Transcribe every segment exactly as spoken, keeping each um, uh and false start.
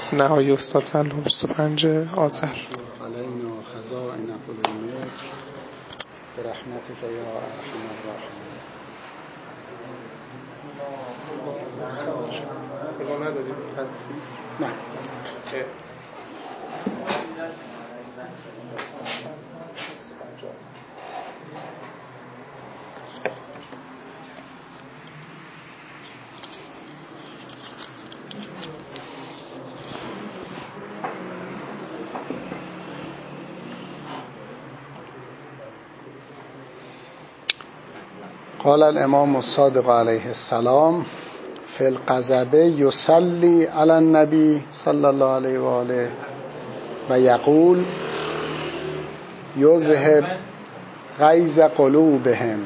نهایی استاد سلام بیست و پنج آذر. علینا خزائن کل ملک برحمتک یا ارحم الراحمین. کجا ندارید هستی؟ نه. قال الامام الصادق علیه السلام فی الغضب یصلی علی النبی صلی الله علیه و آله و یقول یذهب غیظ قلوبهم.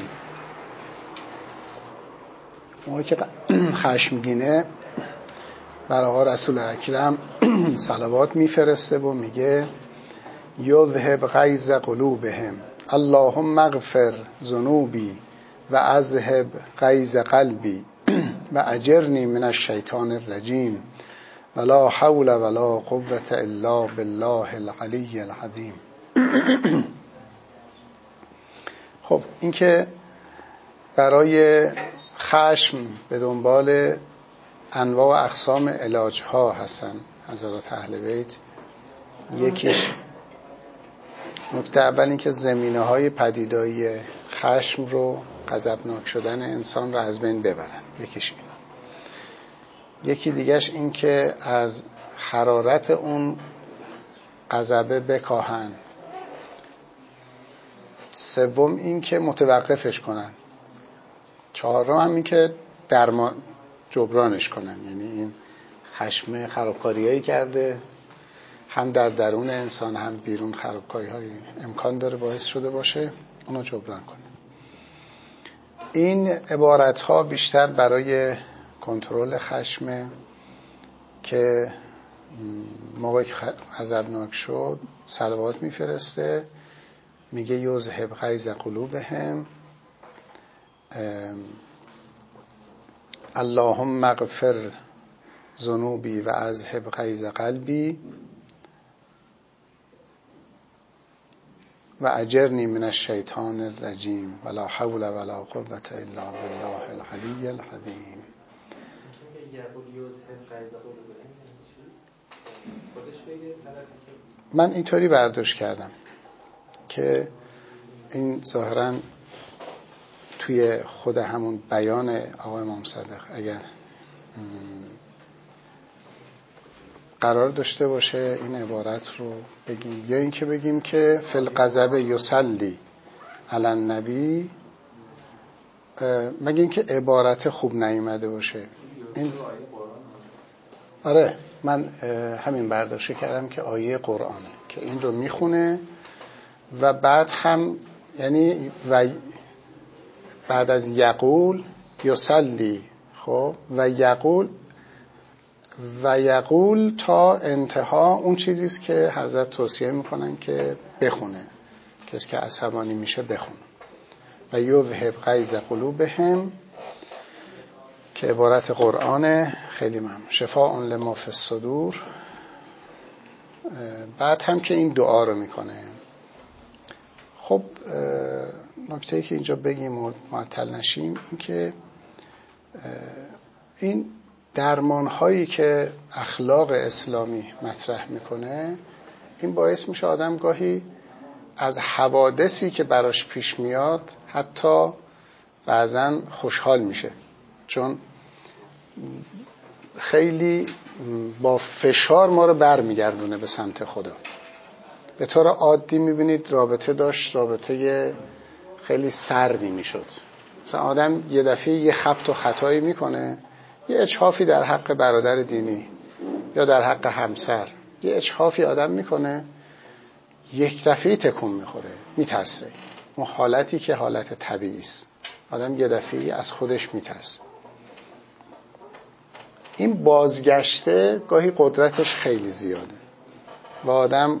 موقعی که خشمگینه برای آقا رسول اکرم صلوات میفرسته و میگه یذهب غیظ قلوبهم اللهم اغفر ذنوبی و اذهب غیظ قلبی و اجرنی من الشیطان الرجیم ولا حول ولا قوة الا بالله العلی العظیم. خب این که برای خشم به دنبال انواع و اقسام علاج ها هستن حضرات اهل بیت. یکیش نکته اول این که زمینه های پدیدایی خشم رو، غضبناک شدن انسان رو از بین ببرن. یکیش این. یکی دیگهش این که از حرارت اون غضبه بکاهن. سوم این که متوقفش کنن. چهارم هم این که درمان جبرانش کنن. یعنی این خشم خرابکاریایی کرده، هم در درون انسان هم بیرون خرابکاری های امکان داره باعث شده باشه، اونو جبران کنه. این عبارت ها بیشتر برای کنترل خشم که موقعی که غضبناک شد صلوات میفرسته، میگه یذهب غیظ قلوبهم اللهم اغفر ذنوبی و اذهب غیظ قلبی و اجرنی من الشیطان الرجیم ولا حول ولا قوة الا بالله العلی العظیم. من اینطوری برداشت کردم که این ظاهراً توی خود همون بیان آقای امام صادق اگر قرار داشته باشه این عبارت رو بگیم، یا این که بگیم که فی الغضب یصلی علی النبی، مگه این که عبارت خوب نیامده باشه. این آره من همین برداشت کردم که آیه قرآنه که این رو میخونه و بعد هم یعنی و بعد از یقول یصلی، خب و یقول و یقول تا انتها اون چیزی است که حضرت توصیه میکنن که بخونه، کسی که عصبانی میشه بخونه. و یذهب غیظ قلوبهم که عبارت قرآنه. خیلی ممنون. شفاء لما فی الصدور. بعد هم که این دعا رو میکنه. خب نکته‌ای که اینجا بگیم و معطل نشیم این که این درمان هایی که اخلاق اسلامی مطرح میکنه این باعث میشه آدم گاهی از حوادثی که براش پیش میاد حتی بعضن خوشحال میشه، چون خیلی با فشار ما رو بر میگردونه به سمت خدا. به طور عادی میبینید رابطه داشت رابطه خیلی سردی میشد. مثلا آدم یه دفعه یه خبط و خطایی میکنه، یه اجحافی در حق برادر دینی یا در حق همسر، یه اجحافی آدم میکنه، یک دفعه تکون میخوره، میترسه. اون حالتی که حالت طبیعی است، آدم یه دفعه از خودش میترسه. این بازگشته گاهی قدرتش خیلی زیاده و آدم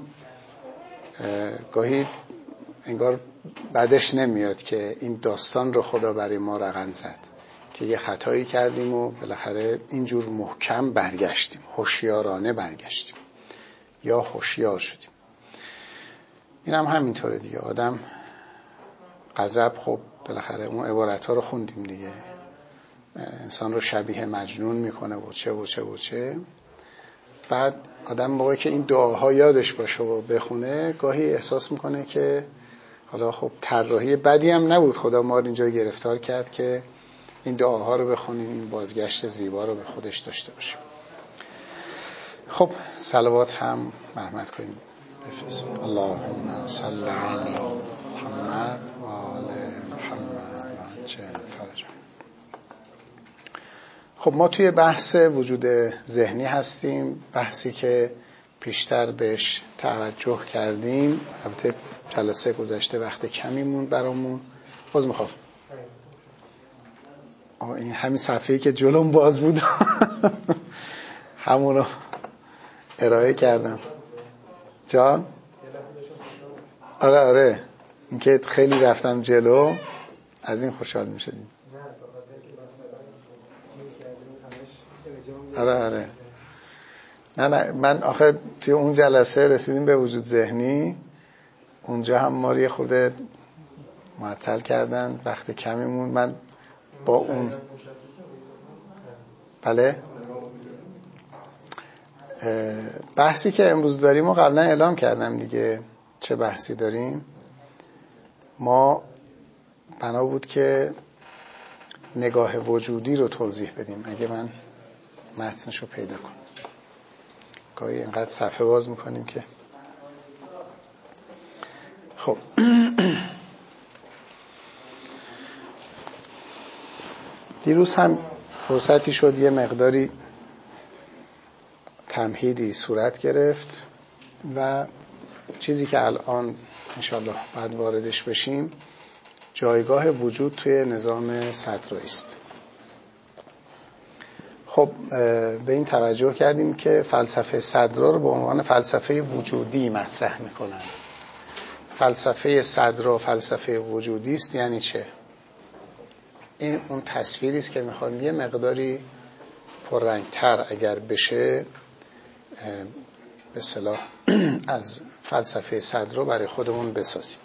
گاهی انگار بعدش نمیاد که این داستان رو خدا برای ما رقم زد. که یه خطایی کردیم و بالاخره اینجور محکم برگشتیم، هوشیارانه برگشتیم یا هوشیار شدیم. این هم همینطوره دیگه. آدم غضب، خب بالاخره اون عبارت ها رو خوندیم دیگه، انسان رو شبیه مجنون میکنه و چه و چه و چه. بعد آدم موقعی که این دعاها یادش باشه و بخونه، گاهی احساس میکنه که حالا خب طراحی بدی هم نبود، خدا ما رو اینجا گرفتار کرد که این دعاها رو بخونیم، این بازگشت زیبا رو به خودش داشته باشیم. خب صلوات هم مرحمت کنیم بفرست. اللهم صل علی محمد و آل محمد و عجل فرجهم. خب ما توی بحث وجود ذهنی هستیم، بحثی که پیشتر بهش توجه کردیم. البته جلسه گذشته وقت کمی مون برامون. باز میخوام این همین صفحه‌ای که جلوم باز بود همونو ارائه کردم. جان؟ آره آره، این که خیلی رفتم جلو از این خوشحال میشدیم. آره آره. نه نه، من آخه توی اون جلسه رسیدیم به وجود ذهنی، اونجا هم ما رو یه خورده معطل کردن، وقت کمیمون. من با اون بله بحثی که امروز داریم و قبلا اعلام کردم دیگه چه بحثی داریم. ما بنا بود که نگاه وجودی رو توضیح بدیم. اگه من متنش رو پیدا کنم، گاهی اینقدر صفحه باز میکنیم که خب دیروز هم فرصتی شد یه مقداری تمهیدی صورت گرفت و چیزی که الان انشالله بعد واردش بشیم جایگاه وجود توی نظام صدرایی است. خب به این توجه کردیم که فلسفه صدرا رو به عنوان فلسفه وجودی مطرح میکنن. فلسفه صدرا فلسفه وجودی است یعنی چه؟ این اون تصویری است که میخوایم یه مقداری پررنگتر اگر بشه به اصطلاح از فلسفه صدرا برای خودمون بسازیم.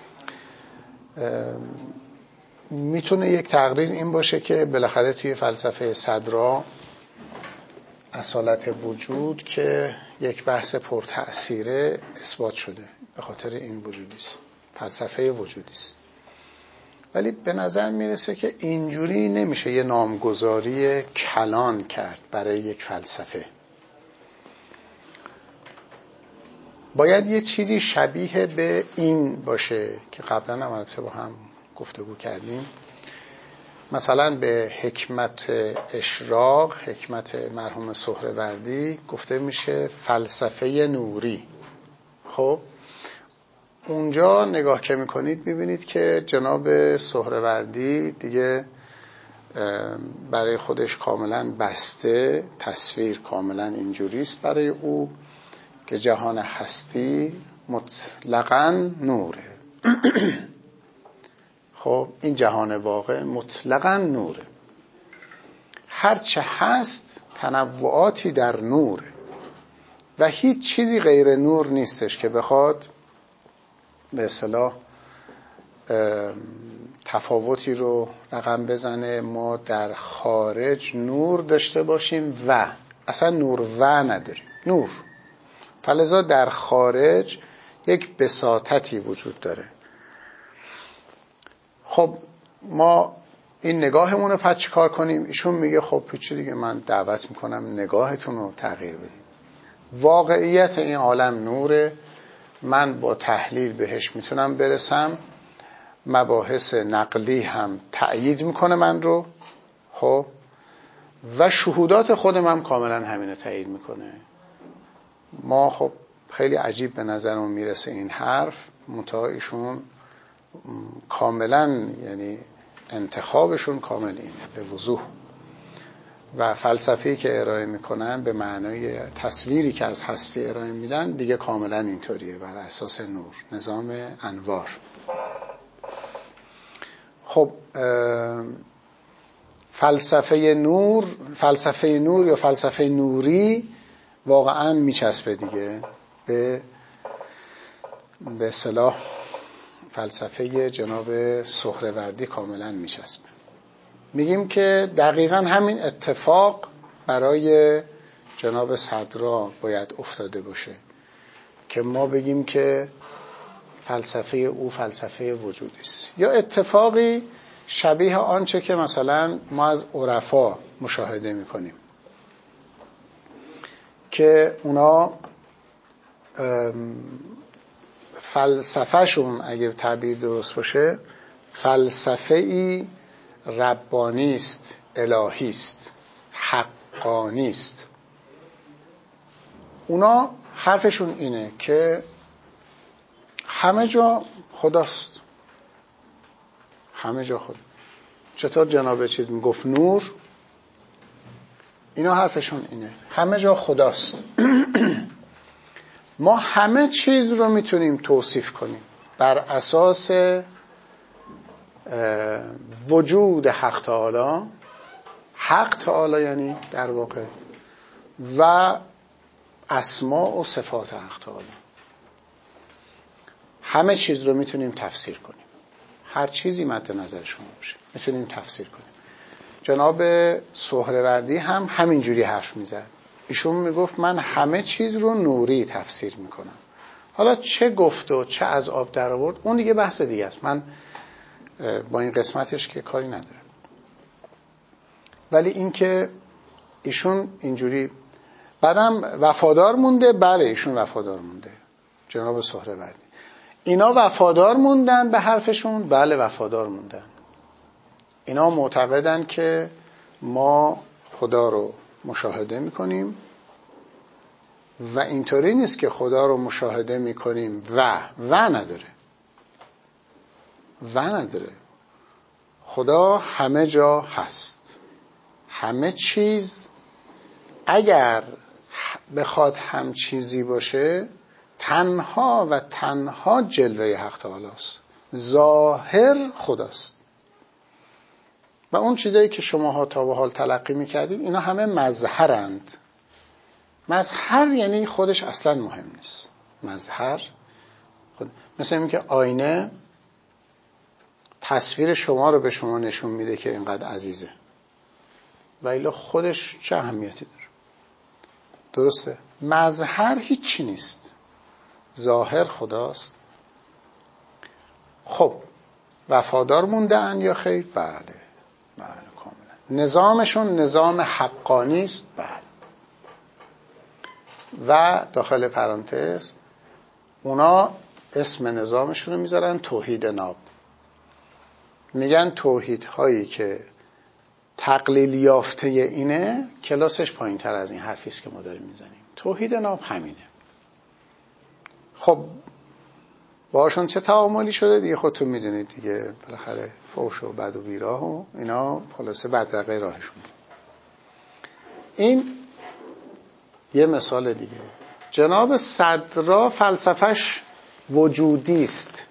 میتونه یک تقریر این باشه که بالاخره توی فلسفه صدرا اصالت وجود که یک بحث پرتأثیره اثبات شده، به خاطر این وجودی است، فلسفه وجودی است. ولی به نظر میرسه که اینجوری نمیشه یه نامگذاری کلان کرد برای یک فلسفه. باید یه چیزی شبیه به این باشه که قبلا هم البته با هم گفتگو کردیم. مثلا به حکمت اشراق، حکمت مرحوم سهروردی گفته میشه فلسفه نوری. خب اونجا نگاه که میکنید میبینید که جناب سهروردی دیگه برای خودش کاملا بسته، تصویر کاملا اینجوریست برای او که جهان هستی مطلقاً نوره. خب این جهان واقع مطلقاً نوره، هرچه هست تنوعاتی در نوره و هیچ چیزی غیر نور نیستش که بخواد به اصطلاح تفاوتی رو رقم بزنه. ما در خارج نور داشته باشیم و اصلا نور و نداریم، نور. فلذا در خارج یک بساطتی وجود داره. خب ما این نگاهمون رو پس چی کار کنیم؟ ایشون میگه خب پیچی دیگه، من دعوت میکنم نگاهتون رو تغییر بدید. واقعیت این عالم نوره، من با تحلیل بهش میتونم برسم، مباحث نقلی هم تأیید میکنه من رو، خب و شهودات خودم هم کاملا همینو تأیید میکنه. ما خب خیلی عجیب به نظرمون میرسه این حرف، منتها ایشون کاملا یعنی انتخابشون کامل اینه به وضوح و فلسفه‌ای که ارائه میکنن به معنای تصویری که از هستی ارائه میدن دیگه کاملا اینطوریه، بر اساس نور، نظام انوار. خب فلسفه نور، فلسفه نور یا فلسفه نوری واقعا میچسبه دیگه به به اصطلاح فلسفه جناب سهروردی کاملا میچسبه. میگیم که دقیقا همین اتفاق برای جناب صدرا باید افتاده باشه که ما بگیم که فلسفه او فلسفه وجودی است، یا اتفاقی شبیه آنچه که مثلا ما از عرفا مشاهده میکنیم که اونا فلسفهشون اگه تعبیر درست باشه فلسفه ای ربانی است، الهی است، حقانی است. اونا حرفشون اینه که همه جا خداست، همه جا خدا. چطور جناب چیز میگفت نور؟ اینا حرفشون اینه همه جا خداست. ما همه چیز رو میتونیم توصیف کنیم بر اساس وجود حق تعالی، حق تعالی یعنی در واقع، و اسماء و صفات حق تعالی. همه چیز رو میتونیم تفسیر کنیم، هر چیزی مد نظر شما باشه میتونیم تفسیر کنیم. جناب سهروردی هم همینجوری حرف میزد. ایشون میگفت من همه چیز رو نوری تفسیر میکنم. حالا چه گفت و چه از آب در آورد اون دیگه بحث دیگه است، من با این قسمتش که کاری ندارم. ولی این که ایشون اینجوری بعدم وفادار مونده، بله ایشون وفادار مونده جناب سهروردی. اینا وفادار موندن به حرفشون، بله وفادار موندن. اینا معتقدن که ما خدا رو مشاهده میکنیم و اینطوری نیست که خدا رو مشاهده میکنیم و و نداره و نداره خدا همه جا هست. همه چیز اگر بخواد هم چیزی باشه تنها و تنها جلوه حق تعالی است، ظاهر خداست. و اون چیزایی که شماها تا به حال تلقی میکردید اینا همه مظهرند. مظهر یعنی خودش اصلا مهم نیست. مظهر خود... مثل این که آینه تصویر شما رو به شما نشون میده که اینقدر عزیزه، ولی خودش چه اهمیتی داره؟ درسته؟ مظهر هیچی نیست، ظاهر خداست. خب وفادار موندن یا خیر؟ بله بله کاملا. نظامشون نظام حقانی است، بله. و داخل پرانتز اونا اسم نظامشون رو میذارن توحید ناب. میگن توحید هایی که تقلیل یافته اینه کلاسش پایین تر از این حرفی است که ما داریم میزنیم. توحید ناب همینه. خب باشون چه تعاملی شده دیگه خودتون میدونید دیگه، بالاخره فوش و بد و بیراه و اینا خلاصه بدرقه راهشون. این یه مثال دیگه. جناب صدرا فلسفهش وجودی است.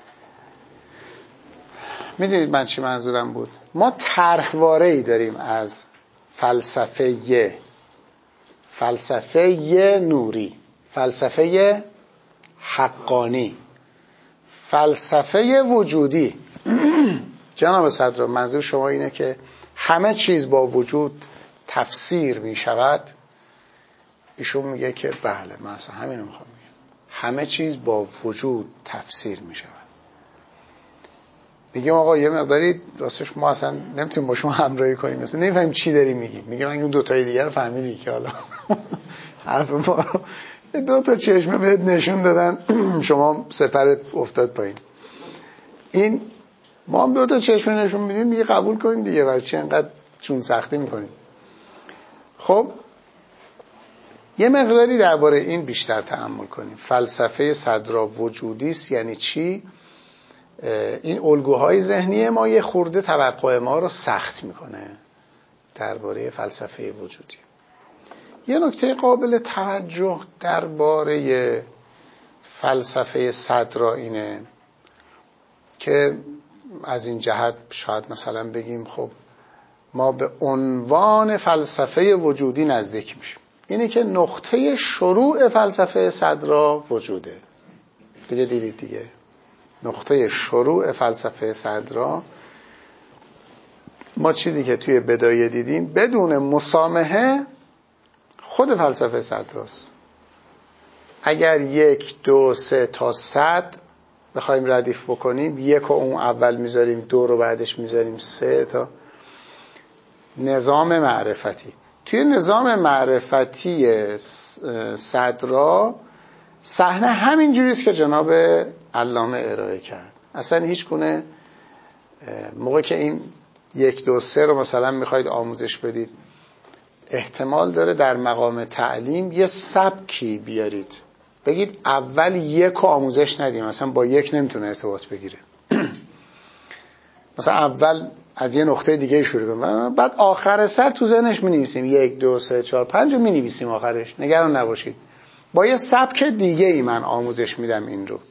میدونید من چی منظورم بود؟ ما طرحواره‌ای داریم از فلسفه ی فلسفه ی نوری، فلسفه حقانی، فلسفه وجودی. جناب صدرا منظور شما اینه که همه چیز با وجود تفسیر می شود؟ ایشون میگه که بله من اصلا همین رو میخوام بگم، همه چیز با وجود تفسیر می شود. میگیم آقا یه مقداری راستش ما اصلا نمیتونیم با شما همراهی کنیم، مثلا نمیفهمیم چی داری میگی. میگم اون دو تای دیگه رو فهمیدی که حالا حرف ما رو دو تا چشمه بهت نشون دادن شما سپرت افتاد پایین. این ما هم دو تا چشمه نشون میدیم میگه قبول کنیم دیگه، برای چی انقدر چون سختی میکنیم؟ خب یه مقداری درباره این بیشتر تأمل کنیم. فلسفه صدرا وجودی است یعنی چی؟ این الگوهای ذهنی ما یه خورده توقع ما رو سخت میکنه درباره فلسفه وجودی. یه نکته قابل توجه درباره فلسفه صدرا اینه که از این جهت شاید مثلا بگیم خب ما به عنوان فلسفه وجودی نزدیک میشیم. اینه که نقطه شروع فلسفه صدرا وجوده. دیگه دیدید دیگه، نقطه شروع فلسفه صدرا، ما چیزی که توی بدایه دیدیم بدون مسامحه خود فلسفه صدراست. اگر یک دو سه تا صد بخوایم ردیف بکنیم، یک رو اون اول میذاریم، دو رو بعدش میذاریم، سه تا نظام معرفتی. توی نظام معرفتی صدرا صحنه همین جوریست که جناب علامه ارائه کرد. اصلا هیچ گونه موقع که این یک دو سه رو مثلا میخواید آموزش بدید، احتمال داره در مقام تعلیم یه سبکی بیارید، بگید اول یک رو آموزش ندیم، مثلا با یک نمیتونه ارتباط بگیره مثلا اول از یه نقطه دیگه شروع کنیم، بعد آخر سر تو ذهنش می‌نویسیم یک دو سه چهار پنج رو می‌نویسیم آخرش، نگران نباشید. با یه سبک دیگه ای من آموزش میدم این رو.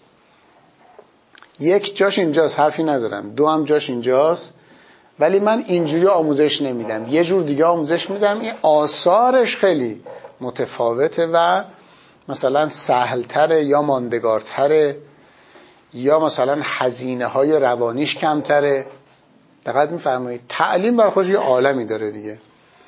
یک جاش اینجاست، حرفی ندارم. دو هم جاش اینجاست، ولی من اینجوری آموزش نمیدم، یه جور دیگه آموزش میدم. این آثارش خیلی متفاوته و مثلا سهل‌تره یا ماندگارتره، یا مثلا هزینه های روانیش کمتره. دقت می‌فرمایید؟ تعلیم بر خودش یه عالمی داره دیگه.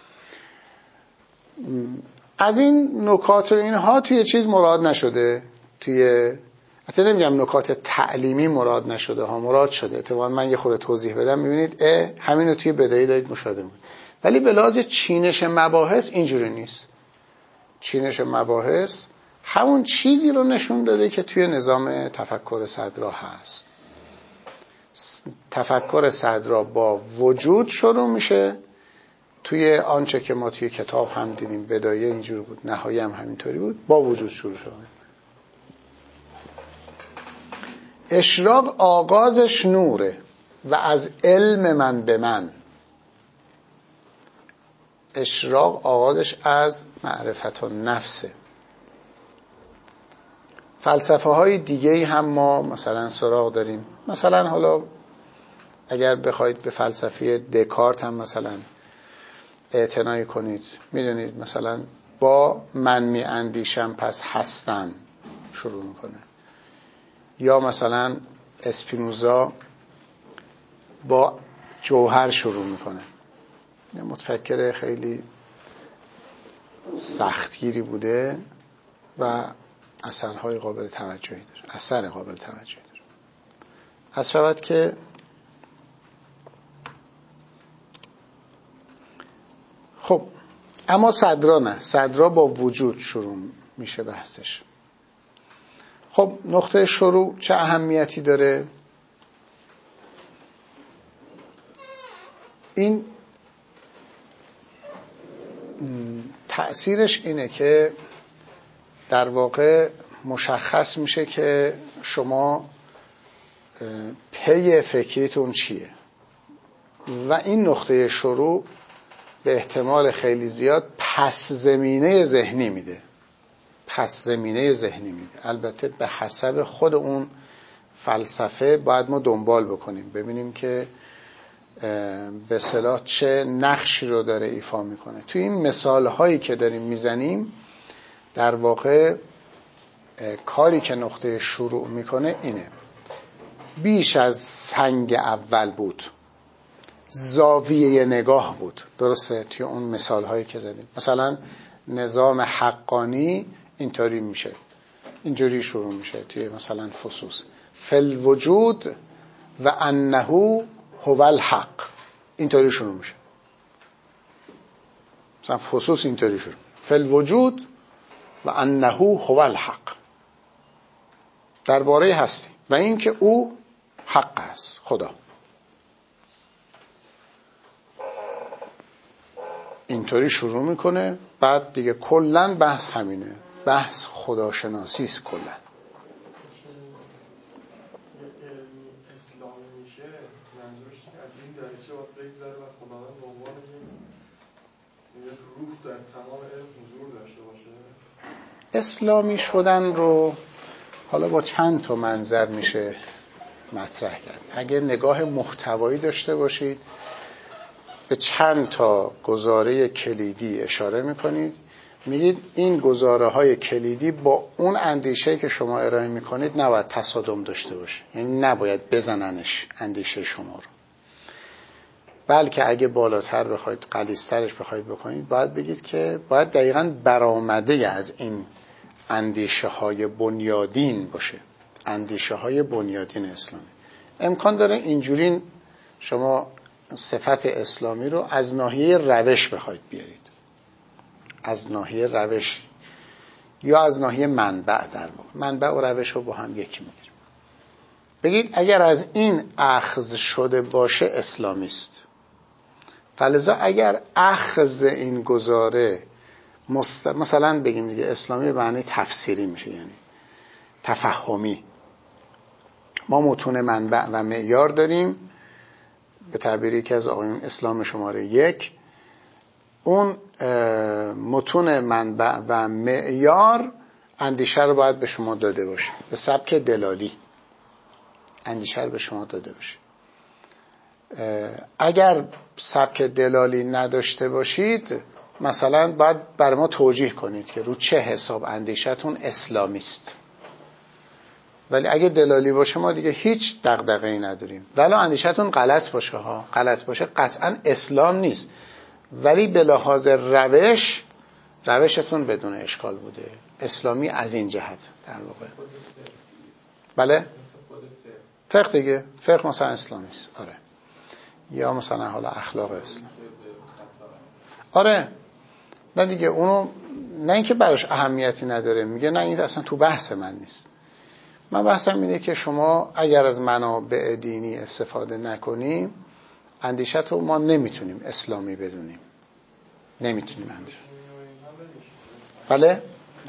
از این نکات و اینها توی چیز مراد نشده، توی اصلا نمیگم نکات تعلیمی مراد نشده ها، مراد شده. اتفاقا من یه خورده توضیح بدم میبینید اه همین رو توی بدایه دارید مشاهده میکنید. ولی به لحاظ چینش مباحث اینجوری نیست. چینش مباحث همون چیزی رو نشون داده که توی نظام تفکر صدرا هست. تفکر صدرا با وجود شروع میشه، توی آنچه که ما توی کتاب هم دیدیم بدایه اینجور بود، نهایه هم همینطوری بود، با وجود شروع شد. اشراق آغازش نوره و از علم من به من. اشراق آغازش از معرفت و نفسه. فلسفه های دیگه هم ما مثلا سراغ داریم. مثلا حالا اگر بخواید به فلسفه دکارت هم مثلا اعتنایی کنید، میدونید مثلا با من می اندیشم پس هستم شروع میکنه. یا مثلا اسپینوزا با جوهر شروع میکنه. یه متفکر خیلی سختگیری بوده و اثرهای قابل توجهی داره، اثر قابل توجهی داره. از شود که خب اما صدرا نه، صدرا با وجود شروع میشه بحثش. خب نقطه شروع چه اهمیتی داره؟ این تأثیرش اینه که در واقع مشخص میشه که شما پی فکریتون چیه و این نقطه شروع به احتمال خیلی زیاد پس زمینه ذهنی میده. پس زمینه ذهنی میده. البته به حسب خود اون فلسفه باید ما دنبال بکنیم، ببینیم که به اصطلاح چه نقشی رو داره ایفا میکنه. توی این مثال هایی که داریم میزنیم در واقع کاری که نقطه شروع میکنه اینه: بیش از سنگ اول بود، زاویه نگاه بود. درسته؟ توی اون مثال هایی که زدیم مثلا نظام حقانی اینطوری میشه، اینجوری شروع میشه توی مثلا فصوص فل وجود و انه هو الحق، اینطوری شروع میشه. مثلا فصوص اینطوری شروع فل وجود و انه هو الحق، درباره هستی و اینکه او حق است، خدا. اینطوری شروع میکنه. بعد دیگه کلن بحث همینه، بحث خداشناسی است. کلن اسلامی میشه منظورش که از این درجه باید بگذره و خداوند به عنوان یک روح در تمام علم حضور داشته باشه. اسلامی شدن رو حالا با چند تا منظر میشه مطرح کرد. اگه نگاه محتوایی داشته باشید، به چند تا گزاره کلیدی اشاره میکنید، میگید این گزاره های کلیدی با اون اندیشه که شما ارائه میکنید نباید تصادم داشته باشه، یعنی نباید بزننش اندیشه شما رو، بلکه اگه بالاتر بخواید غلیظ‌ترش بخواید بکنید باید بگید که باید دقیقاً برآمده از این اندیشه های بنیادین باشه، اندیشه های بنیادین اسلامی. امکان داره اینجوری شما صفت اسلامی رو از ناحیه روش بخواید بیارید، از ناحیه روش یا از ناحیه منبع، در واقع منبع و روش رو با هم یکی میگیریم. بگید اگر از این اخذ شده باشه اسلامی است. فلذا اگر اخذ این گزاره مست... مثلا بگیم دیگه اسلامی به معنی تفسیری میشه، یعنی تفهمی. ما متون منبع و معیار داریم، به تعبیری که از آقایون اسلام شماره یک، اون متون منبع و معیار اندیشه رو باید به شما داده باشه، به سبک دلالی اندیشه رو به شما داده باشه. اگر سبک دلالی نداشته باشید مثلا باید بر ما توجیه کنید که رو چه حساب اندیشتون اسلامی است. ولی اگه دلالی باشه ما دیگه هیچ دغدغه‌ای نداریم، ولی اندیشتون غلط باشه ها، غلط باشه قطعا اسلام نیست، ولی به لحاظ روش روشتون بدون اشکال بوده، اسلامی از این جهت در واقع. بله فقه دیگه، فقه مثلا اسلامی است، آره، یا مثلا حالا اخلاق اسلام، آره، نه دیگه اونو، نه اینکه براش اهمیتی نداره، میگه نه این اصلا تو بحث من نیست. من بحثم اینه که شما اگر از منابع دینی استفاده نکنیم اندیشت رو ما نمیتونیم اسلامی بدونیم، نمیتونیم اندیشه. بله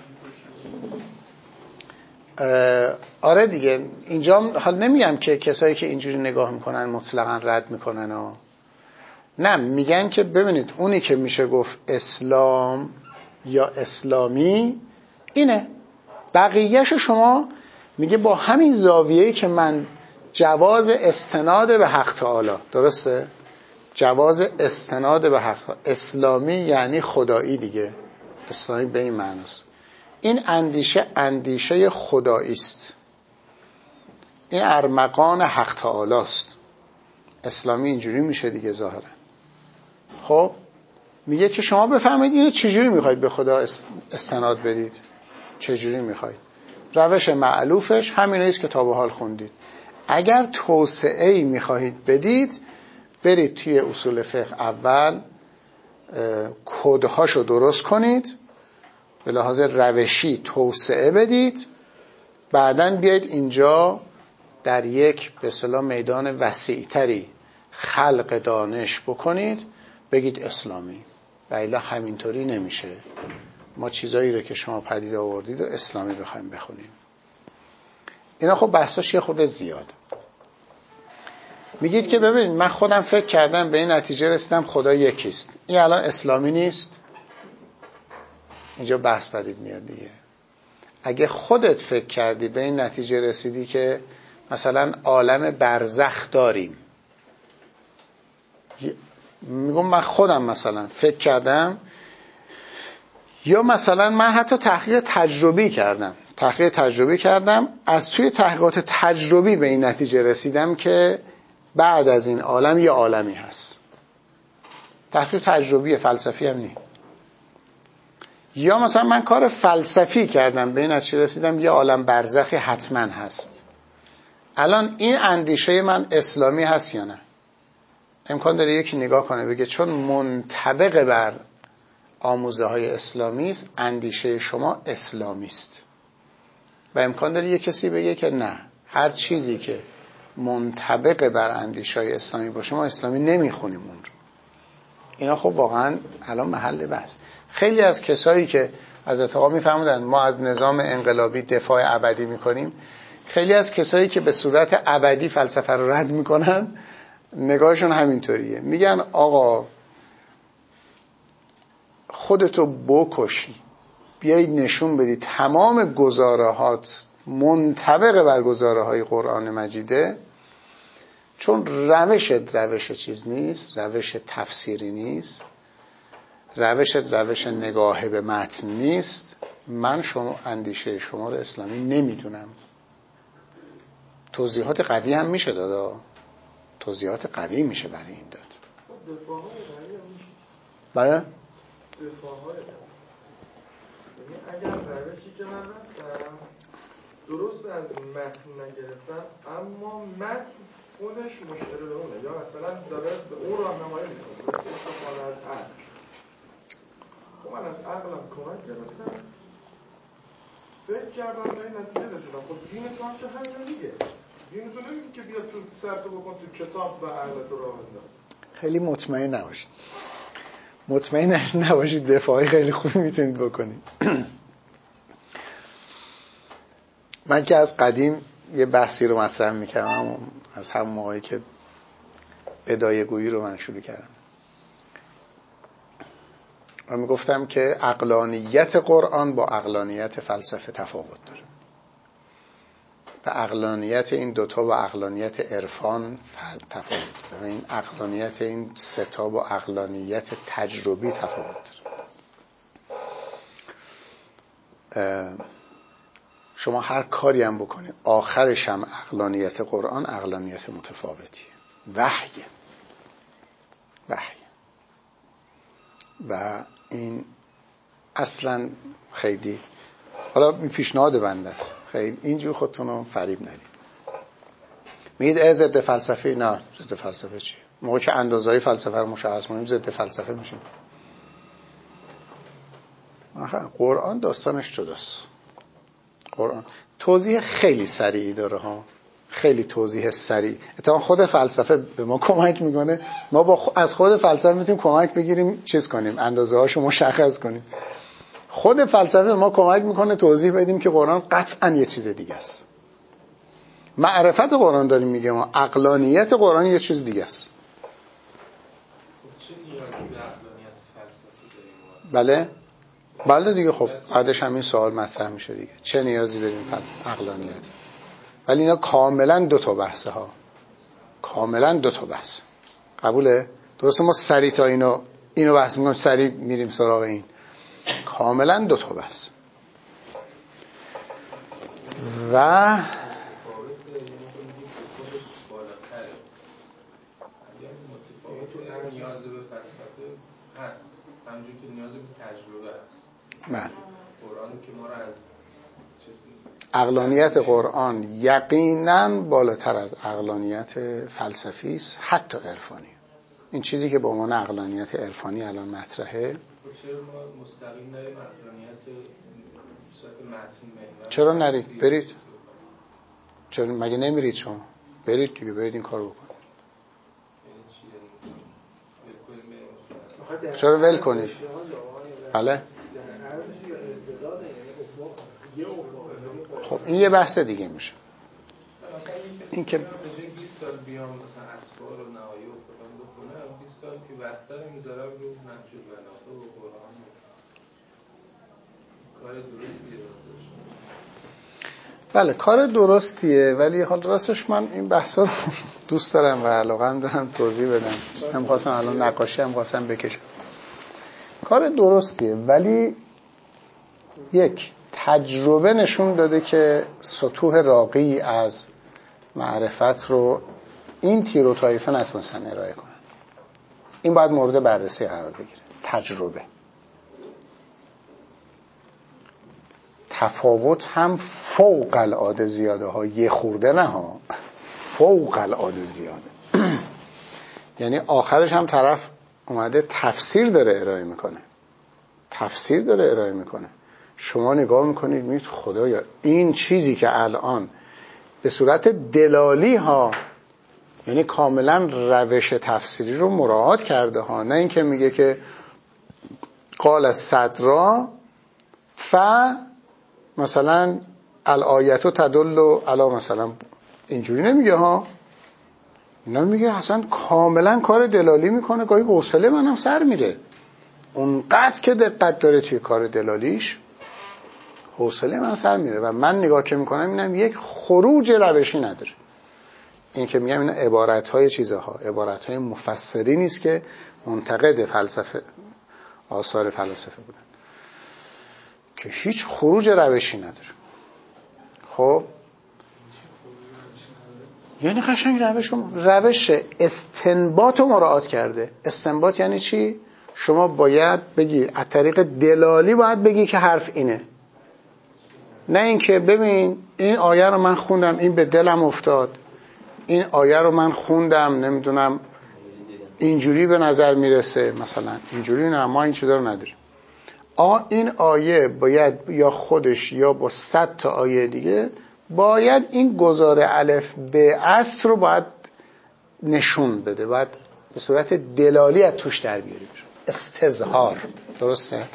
آره دیگه، اینجا حال نمیگم که کسایی که اینجوری نگاه میکنن مطلقاً رد میکنن و نه، میگن که ببینید اونی که میشه گفت اسلام یا اسلامی اینه، بقیه‌شو شما میگه با همین زاویه‌ای که من جواز استناد به حق تعالی، درسته؟ جواز استناد به حق تعالی، اسلامی یعنی خدایی دیگه، اسلامی به این معناست. این اندیشه اندیشه خدایی است، این ارمغان حق تعالی است. اسلامی اینجوری میشه دیگه ظاهرا. خب میگه که شما بفهمید اینو چجوری میخواید به خدا استناد بدید، چجوری میخواید. روش مألوفش همینه که تا به حال خوندید. اگر توسعه‌ای میخواهید بدید برید توی اصول فقه اول کدهاشو درست کنید، به لحاظ روشی توسعه بدید، بعداً بیایید اینجا در یک به اصطلاح میدان وسیع‌تری خلق دانش بکنید، بگید اسلامی. و الا همینطوری نمیشه. ما چیزایی رو که شما پدید آوردید و اسلامی بخوایم بخونیم. اینا خب بحثاش یه خورده زیاد. میگید که ببینید من خودم فکر کردم به این نتیجه رسیدم خدا یکیست، این الان اسلامی نیست؟ اینجا بحث پدید میاد دیگه. اگه خودت فکر کردی به این نتیجه رسیدی که مثلا عالم برزخ داریم، میگم من خودم مثلا فکر کردم، یا مثلا من حتی تحقیق تجربی کردم تحقیق تجربی کردم از توی تحقیقات تجربی به این نتیجه رسیدم که بعد از این عالم یه عالمی هست. تحقیق تجربی فلسفی هم نی. یا مثلا من کار فلسفی کردم به این نتیجه رسیدم یه عالم برزخی حتما هست. الان این اندیشه من اسلامی هست یا نه؟ امکان داره یکی نگاه کنه بگه چون منطبق بر آموزه های اسلامی است اندیشه شما اسلامی است، و امکان داره یک کسی بگه که نه، هر چیزی که منطبق بر اندیشه های اسلامی باشه ما اسلامی نمیخونیم اون رو. اینا خب واقعا الان محل بحث. خیلی از کسایی که از اتفاق میفهمدن ما از نظام انقلابی دفاع ابدی میکنیم، خیلی از کسایی که به صورت ابدی فلسفه رو رد میکنن نگاهشون همینطوریه، میگن آقا خودتو بکشی بیایید نشون بدی تمام گزارهات منطبق بر گزاره های قرآن مجیده، چون روش روش چیز نیست، روش تفسیری نیست، روش روش نگاه به متن نیست، من شما اندیشه شما رو اسلامی نمیدونم. توضیحات قوی هم میشه دادا، توضیحات قوی میشه برای این داد. بله؟ دفاعهای یعنی اگر روشی که من رفتم درست از متن نگرفتم، اما متن خودش مشکل به اونه، یا مثلا داره به اون راهنمایی میکنه، درست استفاده از عقل. خب من از عقلم کمک گرفتم، فکر کردم به این نتیجه رسیدم. خب دین تو هم که همینو میگه، دین تو نمیگه که بیا تو سرتو بکن تو کتاب و عقلتو راه بنداز. خیلی مطمئن نباشید، مطمئن نباشید، دفاعی خیلی خوبی میتونید بکنید. من که از قدیم یه بحثی رو مطرح میکردم، از همون موقعی که بدایه گویی رو من شروع کردم، و میگفتم که عقلانیت قرآن با عقلانیت فلسفه تفاوت داره و عقلانیت این دوتا با عقلانیت عرفان تفاوت داره و این عقلانیت این ستا با عقلانیت تجربی تفاوت داره. شما هر کاری هم بکنید آخرش هم عقلانیت قرآن عقلانیت متفاوتیه، وحیه وحیه و این اصلا خیلی، حالا این پیشنهاد بنده است، خیلی اینجور خودتون رو فریب ندید. میگید ای ضد فلسفه، نه ضد فلسفه چیه؟ موقع که اندازه‌های فلسفه رو مشخص کنیم ضد فلسفه میشیم. آخه قرآن داستانش جداست. قرآن توضیح خیلی سریعی داره ها، خیلی توضیح سریع. اتفاقا خود فلسفه به ما کمک میکنه، ما با خ... از خود فلسفه میتونیم کمک بگیریم چیز کنیم، اندازه هاشو مشخص کنیم. خود فلسفه به ما کمک میکنه توضیح بدیم که قرآن قطعا یه چیز دیگه است. معرفت قرآن داریم میگه، ما عقلانیت قرآن یه چیز دیگه است. چه نیازی به عقلانیت فلسفی داریم؟ بله بله دیگه. خب بعدش همین سوال مطرح میشه دیگه، چه نیازی داریم به عقلانیت؟ ولی اینا کاملا دو تا بحثه ها، کاملا دو تا بحث. قبوله؟ درسته ما سریع تا اینو اینو بحث میکنیم، سریع میریم سراغ این. کاملا دو تا بحث. و نیاز به فلسفه هست، همونجوری که نیاز به تجربه هست. بله. قرآن که ما را از عقلانیت قرآن یقینا بالاتر از عقلانیت فلسفی است، حتی عرفانی. این چیزی که به عنوان عقلانیت عرفانی الان مطرحه. چرا ما مستقیم داریم عقلانیت صورت متن؟ چرا نرید؟ برید. چرا مگه نمیرید شما؟ برید دیگه، برید این کارو بکنید. چرا ول کنید؟ بله. خب این یه بحث دیگه میشه. این که بیست سال بیام مثلا اسفار و نهایی و فلان بخونم، بیست سال که وقتا میذارم رو نهج البلاغه و قرآن. کار درستیه داشتم. بله کار درستیه، ولی حال راستش من این بحثا رو دوست دارم و علاقه‌ام دارم توضیح بدم. من خواستم الان نقاشی هم خواستم بکشم. کار درستیه، ولی یک تجربه نشون داده که سطوح راقی از معرفت رو این تیر و طایفه نتونستن ارائه کنن. این باید مورد بررسی قرار بگیره. تجربه تفاوت هم فوق العاده زیاده ها، یه خورده نه ها، فوق العاده زیاده. یعنی آخرش هم طرف اومده تفسیر داره ارائه میکنه، تفسیر داره ارائه میکنه. شما نگاه میکنید میگید خدایا این چیزی که الان به صورت دلالی ها، یعنی کاملا روش تفسیری رو مراعات کرده ها، نه اینکه میگه که قال صدرا ف مثلا الآیتو تدل علی مثلا، اینجوری نمیگه ها. اینا میگه اصلا کاملا کار دلالی میکنه، گاهی حوصله منم سر میره. اونقدر که دقت داره توی کار دلالیش حوصله من سر میره و من نگاه که میکنم اینم یک خروج روشی نداره، این که میگم این عبارت‌های چیزها، عبارت‌های مفسری نیست که منتقد فلسفه آثار فلاسفه بودن که هیچ خروج روشی نداره. خب یعنی قشنگ روش روش استنباط رو مراعات کرده. استنباط یعنی چی؟ شما باید بگی از طریق دلالی باید بگی که حرف اینه، نه اینکه ببین این آیه رو من خوندم این به دلم افتاد، این آیه رو من خوندم نمیدونم اینجوری به نظر میرسه، مثلا اینجوری نه، ما این چیزا رو نداریم. آ این آیه باید یا خودش یا با صد تا آیه دیگه باید این گزاره الف به اصل رو باید نشون بده، باید به صورت دلالی از توش در بیاری. استظهار، درسته؟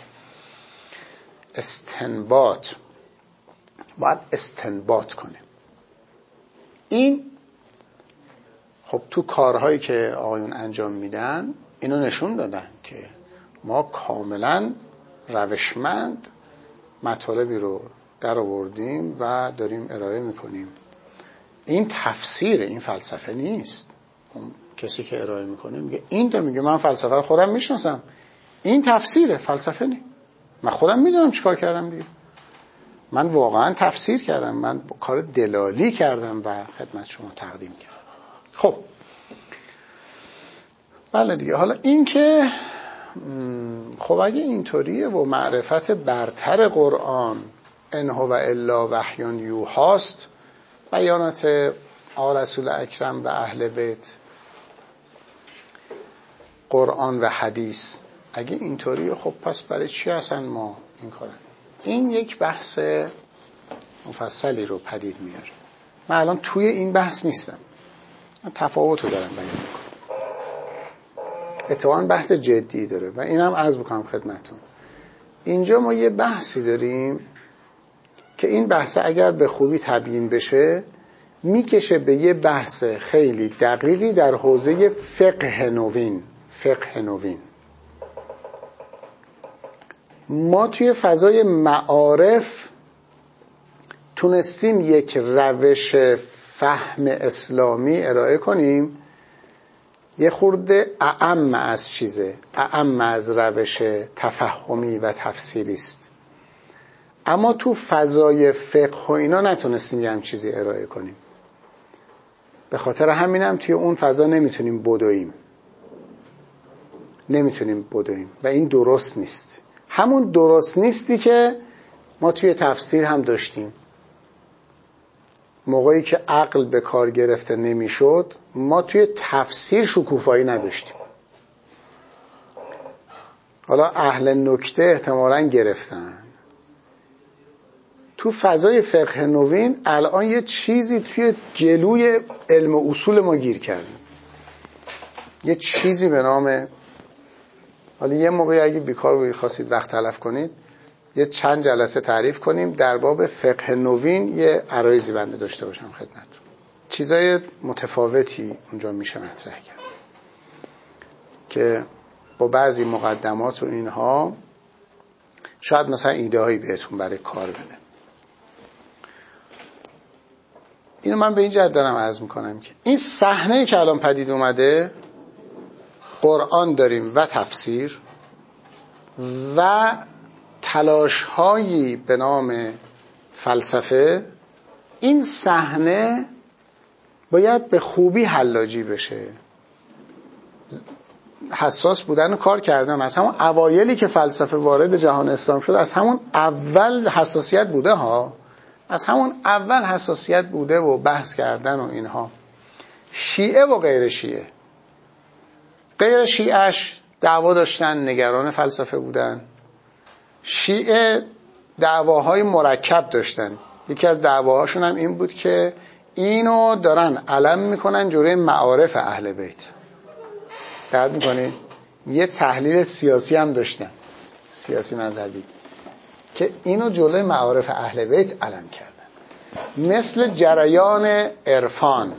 استنباط، باید استنباط کنه. این خب تو کارهایی که آقایون انجام میدن اینو نشون دادن که ما کاملا روشمند مطالبی رو در آوردیم و داریم ارائه میکنیم. این تفسیر، این فلسفه نیست. اون کسی که ارائه میکنه میگه این تا میگه من فلسفه رو خودم میشناسم، این تفسیره، فلسفه نیست. من خودم میدونم چیکار کردم دیگه، من واقعا تفسیر کردم، من کار دلالی کردم و خدمت شما تقدیم کردم. خب بله دیگه. حالا این که خب اگه اینطوریه و معرفت برتر قرآن ان هو الا وحی یوحاست، بیانات آقا رسول اکرم و اهل بیت، قرآن و حدیث، اگه اینطوریه خب پس برای چی اصلا ما این کارن؟ این یک بحث مفصلی رو پدید میاره. من الان توی این بحث نیستم، من تفاوت رو دارم بیان میکنم. اتفاقاً بحث جدی داره و اینم عرض بکنم خدمتتون. اینجا ما یه بحثی داریم که این بحث اگر به خوبی تبیین بشه میکشه به یه بحث خیلی دقیقی در حوزه فقه نوین. فقه نوین ما توی فضای معارف تونستیم یک روش فهم اسلامی ارائه کنیم یه خورده اعم از چیزه، اعم از روش تفهمی و تفسیری است، اما تو فضای فقه و اینا نتونستیم یه هم چیزی ارائه کنیم. به خاطر همینم توی اون فضا نمیتونیم بدویم نمیتونیم بدویم و این درست نیست. همون درست نیستی که ما توی تفسیر هم داشتیم. موقعی که عقل به کار گرفته نمیشد ما توی تفسیر شکوفایی نداشتیم. حالا اهل نکته احتمالاً گرفتن. تو فضای فقه نوین الان یه چیزی توی جلوی علم و اصول ما گیر کردیم، یه چیزی به نام، حالا یه موقعی اگه بیکار بودید خواستید وقت تلف کنید یه چند جلسه تعریف کنیم در باب فقه نوین، یه عرایضی بنده داشته باشم خدمت. چیزای متفاوتی اونجا میشه مطرح کرد که با بعضی مقدمات و اینها شاید مثلا ایده هایی بهتون برای کار بده. اینو من به این جهت دارم عرض میکنم که این صحنه‌ای که الان پدید اومده، قرآن داریم و تفسیر و تلاش هایی به نام فلسفه، این صحنه باید به خوبی حلاجی بشه. حساس بودن و کار کردن از همون اوایلی که فلسفه وارد جهان اسلام شد، از همون اول حساسیت بوده ها، از همون اول حساسیت بوده و بحث کردن و اینها. شیعه و غیر شیعه، غیر شیعهش دعوا داشتن، نگران فلسفه بودن. شیعه دعواهای مرکب داشتن. یکی از دعواهاشون هم این بود که اینو دارن علم میکنن جوره معارف اهل بیت. دقت میکنید؟ یه تحلیل سیاسی هم داشتن، سیاسی مذهبی، که اینو جلوی معارف اهل بیت علم کردن. مثل جریان عرفان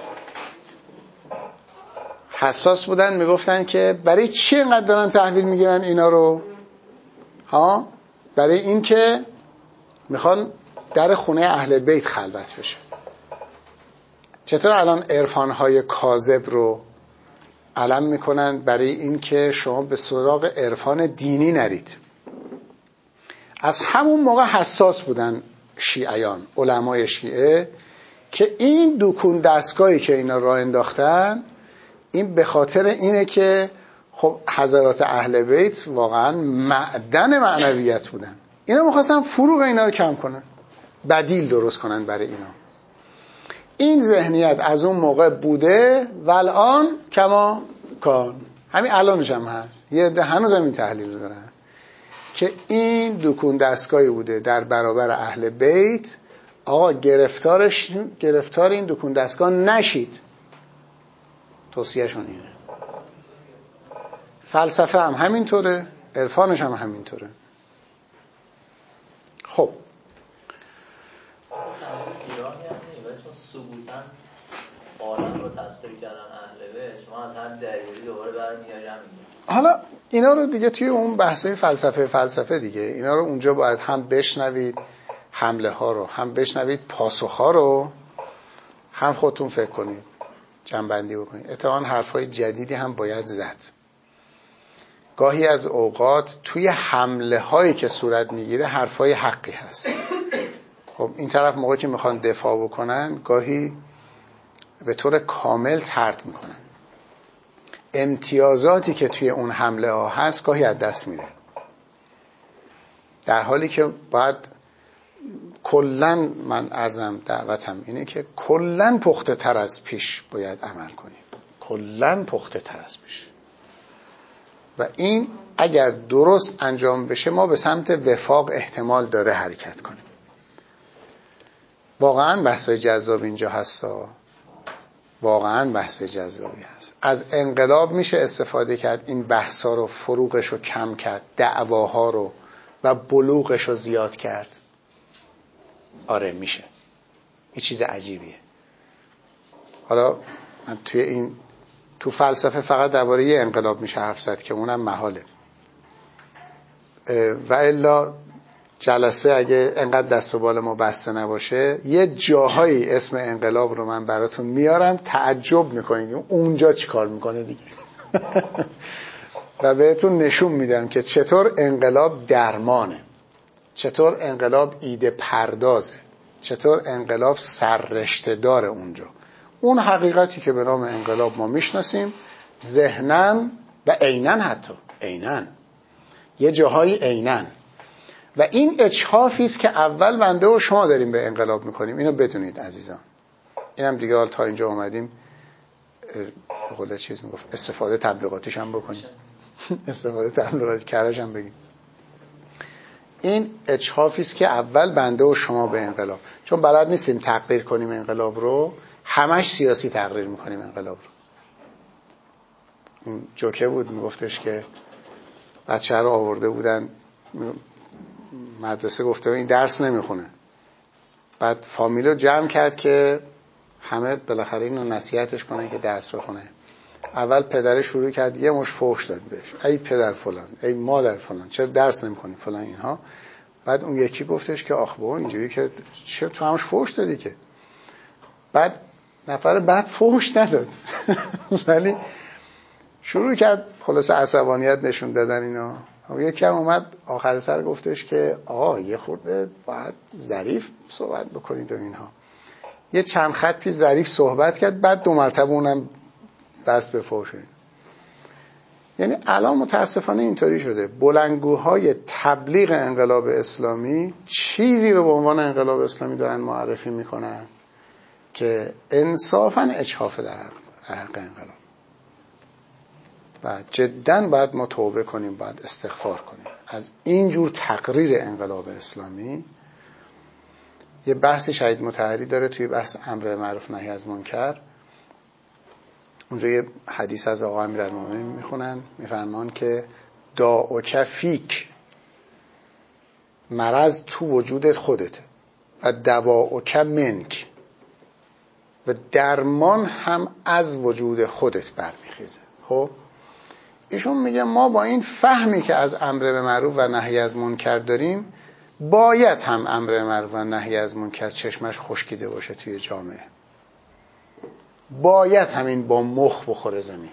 حساس بودن، میگفتن که برای چی اینقدر دارن تحویل میگیرن اینا رو؟ ها، برای این که میخوان در خونه اهل بیت خلوت بشه. چطور الان عرفان‌های کاذب رو علم میکنن برای این که شما به سراغ عرفان دینی نرید؟ از همون موقع حساس بودن شیعیان، علمای شیعه، که این دکون دستگاهی که اینا راه انداختن این به خاطر اینه که خب حضرات اهل بیت واقعا معدن معنویت بودن، اینا میخواستن فروغ اینا رو کم کنن، بدیل درست کنن برای اینا. این ذهنیت از اون موقع بوده و الان کما کان، همین الانش هم هست. یه عده هنوز هم این تحلیل دارن که این دکون دستگاهی بوده در برابر اهل بیت. آقا گرفتارش گرفتار این دکون دستگاه نشید، توصیهشون اینه. فلسفه هم همینطوره، عرفانش هم همینطوره. خب ثبوتاً عالم رو تصویر کردن اهل بیت، شما از هر دلیلی دوباره برمیاری همین. حالا اینا رو دیگه توی اون بحثای فلسفه فلسفه دیگه اینا رو اونجا باید هم بشنوید حمله ها رو، هم بشنوید پاسخ ها رو، هم خودتون فکر کنید، جنبندی بکنید. اتفاقاً حرفای جدیدی هم باید زد. گاهی از اوقات توی حمله هایی که صورت میگیره حرفای حقی هست. خب این طرف موقعی که میخوان دفاع بکنن گاهی به طور کامل طرد میکنن، امتیازاتی که توی اون حمله ها هست گاهی از دست میره، در حالی که باید کلن، من عرضم دعوتم اینه که کلن پخته تر از پیش باید عمل کنیم، کلن پخته تر از پیش. و این اگر درست انجام بشه ما به سمت وفاق احتمال داره حرکت کنیم. واقعا بحثای جذاب اینجا هستا، واقعا بحثای جذابی هست. از انقلاب میشه استفاده کرد، این بحثا رو فروغش رو کم کرد، دعواها رو و بلوغش رو زیاد کرد. آره میشه، این چیز عجیبیه. حالا توی این تو فلسفه فقط درباره یه انقلاب میشه حرف زد که اونم محاله، و الا جلسه اگه انقدر دست و بال ما بسته نباشه یه جاهایی اسم انقلاب رو من براتون میارم، تعجب میکنید اونجا چی کار میکنه دیگه. و بهتون نشون میدم که چطور انقلاب درمانه، چطور انقلاب ایده پردازه، چطور انقلاب سررشته داره اونجا. اون حقیقتی که به نام انقلاب ما میشناسیم ذهناً و عیناً، حتی عیناً یه جاهایی عیناً. و این اجحافی است که اول بنده و شما داریم به انقلاب میکنیم، اینو بدونید عزیزان. اینم دیگه حال تا اینجا اومدیم به قول چیز میگفت استفاده تبلیغاتیش هم بکنیم. استفاده تبلیغاتی کارش هم بگیم. این اجحافی است که اول بنده و شما به انقلاب، چون بلد نیستیم تقریر کنیم انقلاب رو، همش سیاسی تقریر میکنیم انقلاب رو. اون جوکه بود میگفتش که بچه رو آورده بودن مدرسه، گفته این درس نمیخونه، بعد فامیلو جمع کرد که همه بالاخره اینو نصیحتش کنن که درس بخونه. اول پدر شروع کرد یه مش فحش داد بهش، ای پدر فلان، ای مادر فلان، چرا درس نمیخونی فلان اینها. بعد اون یکی گفتش که آخ بابا اینجوری که چرا تو همش فحش دادی که. بعد نفر بعد فحش نداد ولی شروع کرد خلاص عصبانیت نشون دادن اینا. یکی هم اومد آخر سر گفتش که آقا یه خورده باید ظریف صحبت بکنید و اینها. یه چند خطی ظریف صحبت کرد، بعد دو مرتبه اونم دست به فحش. یعنی الان متاسفانه اینطوری شده بلندگوهای تبلیغ انقلاب اسلامی چیزی رو به عنوان انقلاب اسلامی دارن معرفی میکنن که انصافاً اجحاف در حق انقلاب. و جداً باید ما توبه کنیم، باید استغفار کنیم از اینجور تقریر انقلاب اسلامی. یه بحثی شهید مطهری داره توی بحث امر معروف نهی از منکر. اونجا یه حدیث از آقا امیرالمومنین میخونن، میفرمان که داعک فیک، مرض تو وجودت خودته، و دواعک منک، و درمان هم از وجود خودت برمیخیزه. خب ایشون میگه ما با این فهمی که از امر به معروف و نهی از منکر داریم باید هم امر به معروف و نهی از منکر چشمش خشکیده باشه توی جامعه. باید همین با مخ بخوره زمین.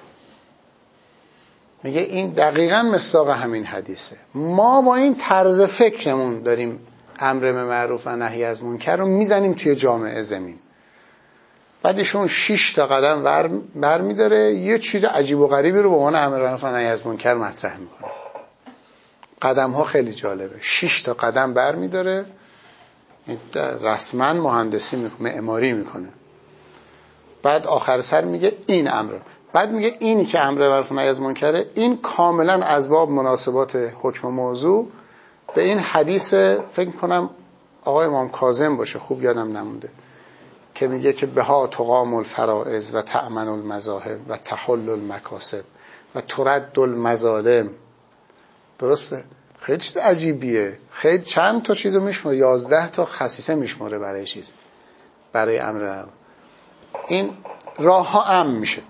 میگه این دقیقاً مصداق همین حدیثه. ما با این طرز فکرمون داریم امر به معروف و نهی از منکر رو میزنیم توی جامعه زمین. بعد ایشون شش تا قدم بر برمی‌داره یه چیز عجیب و غریبی رو به عنوان امر به معروف و نهی از منکر مطرح میکنه. قدم ها خیلی جالبه. شش تا قدم برمی‌داره، رسما مهندسی میکنه، معماری میکنه. بعد آخر سر میگه این امر. بعد میگه اینی که امر به معروف و نهی از منکره، این کاملا از باب مناسبات حکم موضوع به این حدیث، فکر کنم آقای امام کاظم باشه، خوب یادم نمونده، که میگه که بها تقام الفرائض و تأمن المذاهب و تحل المکاسب و ترد المظالم. درسته؟ خیلی چیز عجیبیه. خیلی چند تا چیزو میشماره، یازده تا خصیصه میشماره برای چیز، برای امر. این راه ها امن میشه،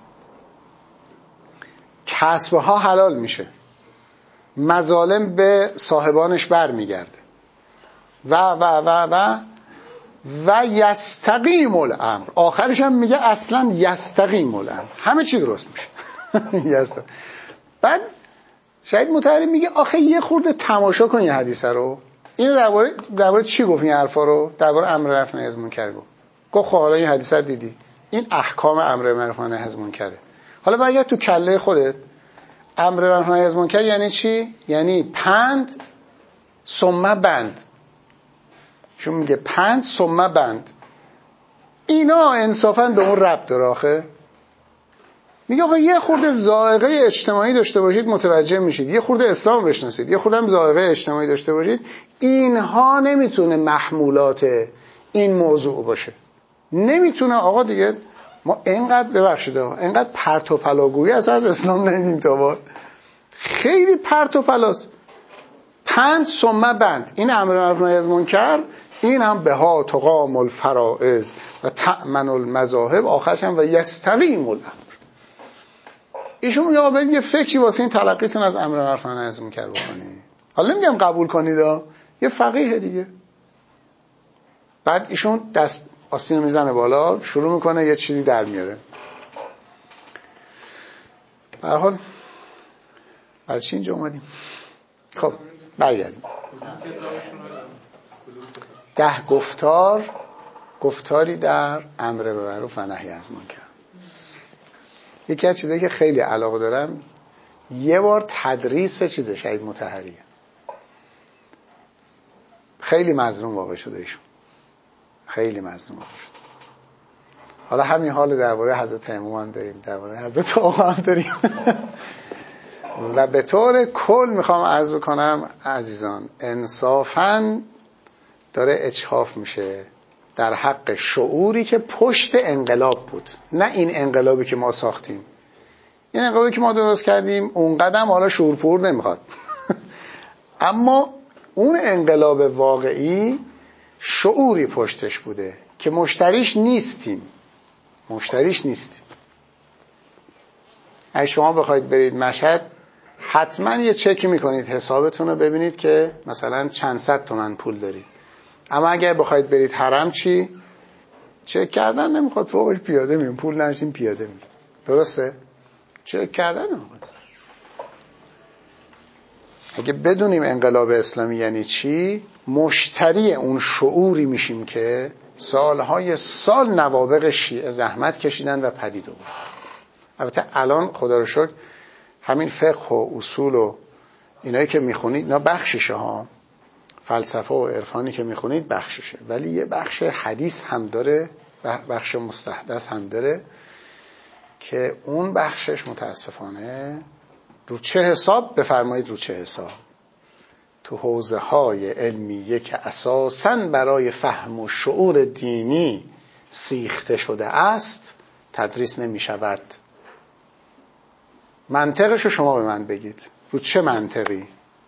کسب ها حلال میشه، مظالم به صاحبانش بر میگرده و و و و و یستقیم الامر. آخرش هم میگه اصلا یستقیم الامر، همه چی درست میشه. بعد شاید متحرم میگه آخه یه خورده تماشا کن این حدیثه رو. این درباره درباره چی گفت این حرفا رو؟ درباره امر به معروف و نهی از منکر گفت. گفت حالا این حدیثه رو دیدی، این احکام امر به معروف و نهی از منکره. حالا برگرد تو کله خودت، امر به معروف و نهی از منکر یعنی چی؟ یعنی پند ثم بند. چون میگه پند ثم بند، اینا انصافا به اون ربط داره. آخه میگه آقا یه خورده ذائقه اجتماعی داشته باشید متوجه میشید، یه خورده اسلام بشناسید، یه خورده هم ذائقه اجتماعی داشته باشید، اینها نمیتونه محمولات این موضوع باشه. نمیتونه. آقا دیگه ما اینقدر ببخشید اینقدر پرت و پلاگویی از از اسلام ندیدیم تا بار. خیلی پرت و پلاست. پند ثم بند، این امر به معروف و نهی از منکر، این هم بها تقام الفرائض و تأمن المذاهب، آخرش هم و یستقیم الامر. ایشون میگه آقا برید یه فکری واسه این تلقیتون از امر به معروف و نهی از منکر بکنید. حالا نمیگم قبول کنید، یه فقیه دیگه. بعد ایشون دست آستین میزنه بالا، شروع میکنه یه چیزی در میاره. به هر حال برای چی اینجا اومدیم؟ خب برگردیم. ده گفتار، گفتاری در امر به معروف و نهی از منکر. یکی از چیزایی که خیلی علاقه دارم یه بار تدریس چیز شهید مطهریه. خیلی مظلوم واقع شده ایشون، خیلی مظلوم واقع شده. حالا همین حال درباره حضرت امام هم داریم، درباره حضرت آقا هم داریم. و به طور کل میخوام عرض بکنم عزیزان، انصافاً داره اجحاف میشه در حق شعوری که پشت انقلاب بود، نه این انقلابی که ما ساختیم. این انقلابی که ما درست کردیم اون قدم حالا شعور پور نمیخواد. اما اون انقلاب واقعی شعوری پشتش بوده که مشتریش نیستیم، مشتریش نیستیم. اگه شما بخواید برید مشهد، حتما یه چکی میکنید حسابتون رو ببینید که مثلا چند صد تومن پول دارید. اما اگه بخواید برید حرم چی؟ چک کردن نمیخواد، فوقش پیاده میریم، پول نشین پیاده میریم. درسته؟ چک کردن نمیخواد. اگه بدونیم انقلاب اسلامی یعنی چی، مشتری اون شعوری میشیم که سالهای سال نوابغ شیعه زحمت کشیدن و پدید آوردن. البته الان خدا رو شکر همین فقه و اصول و اینایی که میخونید اینا بخششه ها، فلسفه و عرفانی که میخونید بخششه، ولی یه بخش حدیث هم داره، بخش مستحدث هم داره که اون بخشش متاسفانه رو چه حساب؟ بفرمایید رو چه حساب؟ تو حوزه های علمیه که اساساً برای فهم و شعور دینی سیخته شده است تدریس نمی شود. منطقش رو شما به من بگید، رو چه منطقی؟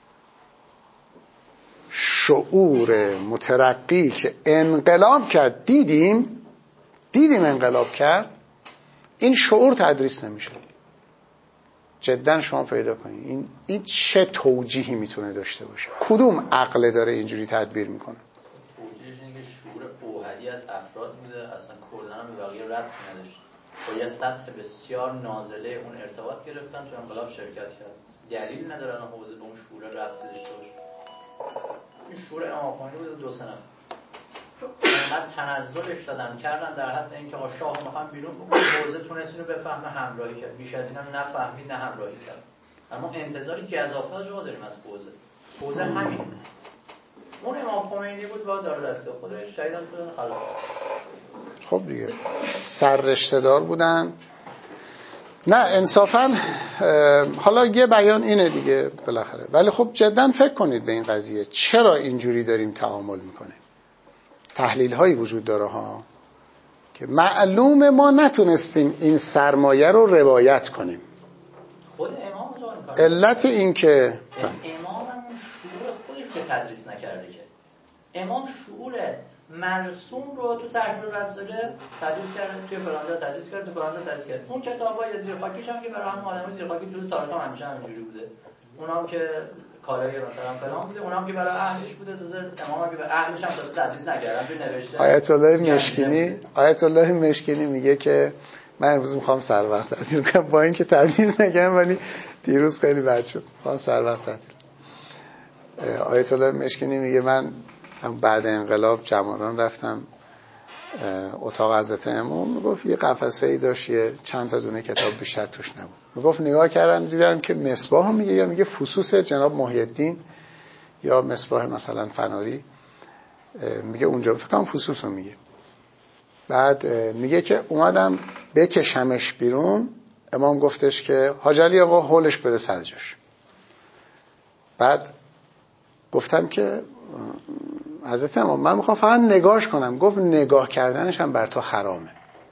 شعور مترقی که انقلاب کرد، دیدیم دیدیم انقلاب کرد، این شعور تدریس نمیشه. جدا شما پیدا کنید این این چه توجیهی میتونه داشته باشه؟ کدوم عقل داره اینجوری تدبیر میکنه؟ توجیهش اینه که شعور اوحدی از افراد میده، اصلا کلا به بقیه ربطی نداشته. با یه سطح بسیار نازله اون ارتباط گرفتن تو انقلاب شرکت کرد. دلیل ندارن حوزه به اون شورا ربطی داشته باشه. این شورا امام خمینی بود دو سه نفر. بعد تنزلش دادن کردن در حد اینکه آقا شاه میخوام بیرون بکنه، حوزه تونست اینو بفهمه همراهی کرد. بیش از اینم نفهمید نه همراهی کرد. اما انتظار گزافه جا داریم از حوزه. حوزه همین. اون امام خمینی بود با دار دسته خودش شهیدم شدن خلاص. خب دیگه سررشته دار بودن. نه انصافا حالا یه بیان اینه دیگه بالاخره، ولی خب جدا فکر کنید به این قضیه چرا اینجوری داریم تعامل میکنیم. تحلیل هایی وجود داره ها که معلومه ما نتونستیم این سرمایه رو روایت کنیم. خود امام علت این که امام هم شعور خودش رو تدریس نکرده که امام شعور مرسوم رو تو تحلیل رساله تدریس کرده، توی فرانزا تدریس کرده، تو فرانزا تدریس کرده. اون کتابای زیر خاکیش هم که برای هم آدمای زیر خاکی تو تاریخ هم همیشه همینجوری بوده. اونام که کالای مثلا فلان بوده، اونام که برای اهلش بوده، تازه امام که به اهلش هم تازه تدریس نکردن تو نوشته. آیت الله مشکینی آیت الله مشکینی میگه که من امروز میخوام سر وقت تعطیل کنم، با اینکه تدریس نکردم ولی دیروز خیلی بد شد، میخوام سر وقت تعطیل. آیت الله مشکینی میگه من بعد انقلاب جماران رفتم اتاق حضرت امام، میگفت یه قفسه‌ای داشت یه چند تا دونه کتاب بیشتر توش نبود. میگفت نگاه کردم دیدم که مصباح میگه یا میگه فصوص جناب محی الدین یا مصباح مثلا فناری، میگه اونجا فکر کنم فصوص رو میگه. بعد میگه که اومدم بکشمش بیرون، امام گفتش که حاج علی آقا هولش بده سر جاش. بعد گفتم که حضرت امام من میخوام فقط نگاهش کنم. گفت نگاه کردنش هم بر تو حرامه.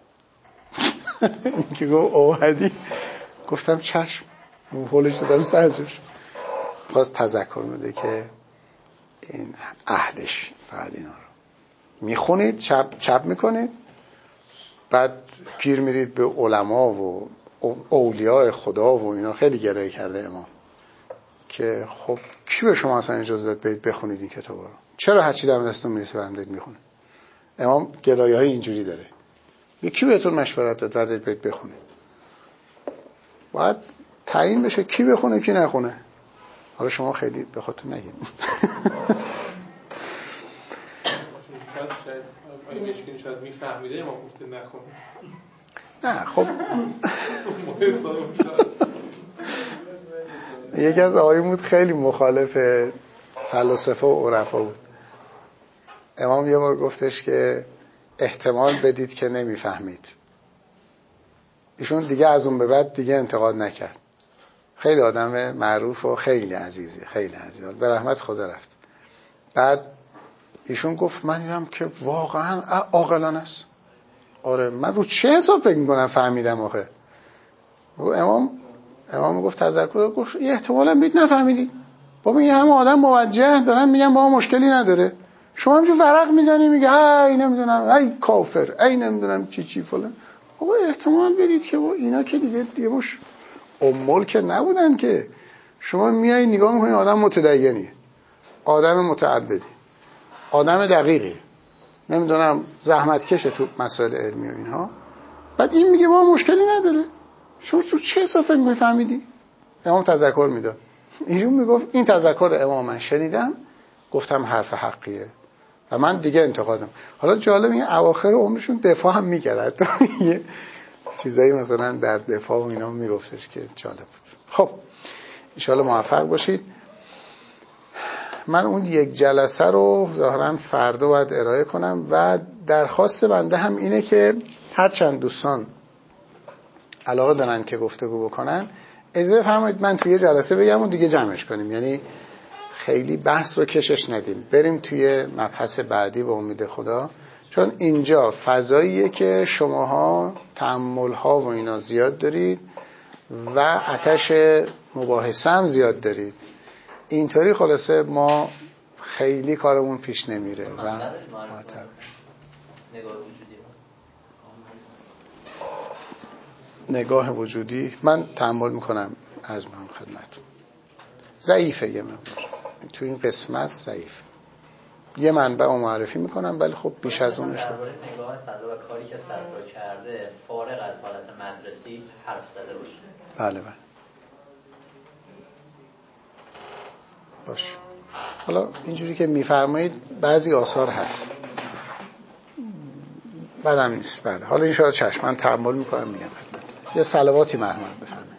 که گفت اوهدی. گفتم چشم، هولش دادم سر جاش. خواست تذکر میده که این اهلش فقط اینا رو میخونید، چپ چپ میکنید، بعد گیر میرید به علما و اولیاء خدا و اینا. خیلی گرایه کرده امام که خب کی به شما اصلا اجازه داد برید بخونید این کتابا رو؟ چرا هرچی دم دستتون میرسه برام دارید میخونید؟ امام گلایه‌های اینجوری داره. به کی بهتون مشورت داد برید برید بخونید؟ باید تعیین بشه کی بخونه کی نخونه. حالا شما خیلی به خودتون نگید. شاید شاید آیه مشکین شاید میفهمیده ما گفته نخونه. نه خب یکی از آقایون بود خیلی مخالف فلاسفه و عرفا بود. امام یه بار گفتش که احتمال بدید که نمیفهمید. ایشون دیگه از اون به بعد دیگه انتقاد نکرد. خیلی آدم معروف و خیلی عزیزی، خیلی عزیزی، به رحمت خدا رفت. بعد ایشون گفت من دیدم که واقعا عاقلانه است. آره من رو چه حساب فکر می‌کنم فهمیدم آخه. امام امام گفت تذکر گفت یه احتمالاً بید نفهمیدی. بابا این همه آدم موجه دارن میگن با ما مشکلی نداره، شما همینجور ورق میزنی میگه ای نمیدونم ای کافر ای نمیدونم چی چی فلان. بابا احتمال بدید که با اینا که دیگه دیگه مش امول که نبودن که. شما میای نگاه میکنید آدم متدینی، آدم متعبدی، آدم دقیقی، نمیدونم زحمت کشه تو مسائل علمی و اینها، بعد این میگه با مشکلی نداره. شما تو چه حساب فکر میفهمیدی؟ امام تذکر میداد. ایشون میگفت این تذکر امام من شنیدم، گفتم حرف حقیه و من دیگه انتقادم. حالا جالب این اواخر عمرشون دفاع هم میکرد. یه چیزایی مثلا در دفاع و اینا میگفتش که جالب بود. خب ان شاءالله موفق باشید. من اون یک جلسه رو ظاهرا فردا باید ارائه کنم و درخواست بنده هم اینه که هر چند دوستان علاقه دارن که گفتگو بکنن اجازه فرمایید من توی جلسه بگم و دیگه جمعش کنیم، یعنی خیلی بحث رو کشش ندیم، بریم توی مبحث بعدی به امید خدا. چون اینجا فضاییه که شماها تأمل‌ها و اینا زیاد دارید و آتش مباحثه هم زیاد دارید. اینطوری خلاصه ما خیلی کارمون پیش نمیره و معطل. نگاه وجودی من تأمل میکنم از من خدمتتون ضعیفه، یه مقدار تو این قسمت ضعیف. یه منبع رو معرفی میکنم، ولی خب بیش از اونش درباره نگاه صدر و کاری که صدر کرده فارغ از حالت مدرسی حرف زده باشه. بله بله باشه. حالا اینجوری که میفرمایید بعضی آثار هست بدم نیست. بله حالا این شاید چشم من تحمل میکنم میگم یه صلواتی مرحمت بفرمایید.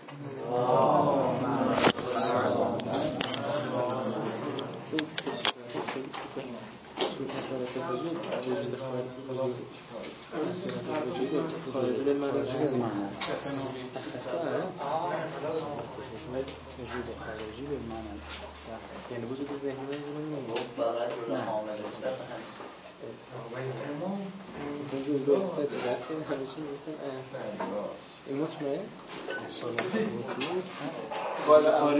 یعنی وجود ذهنی رو فقط حامل مطلق هست. وجود دوست دست همیشه میگن این مطمئن خارج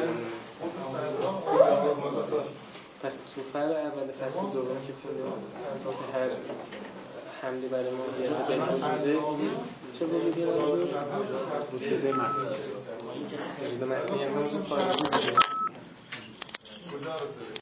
پس تو فر اول فصل دوم که که هر حمله برای ماهیت به وجوده چه وجودی رو وجود مطلق وجود مطلق یعنی همون خارجی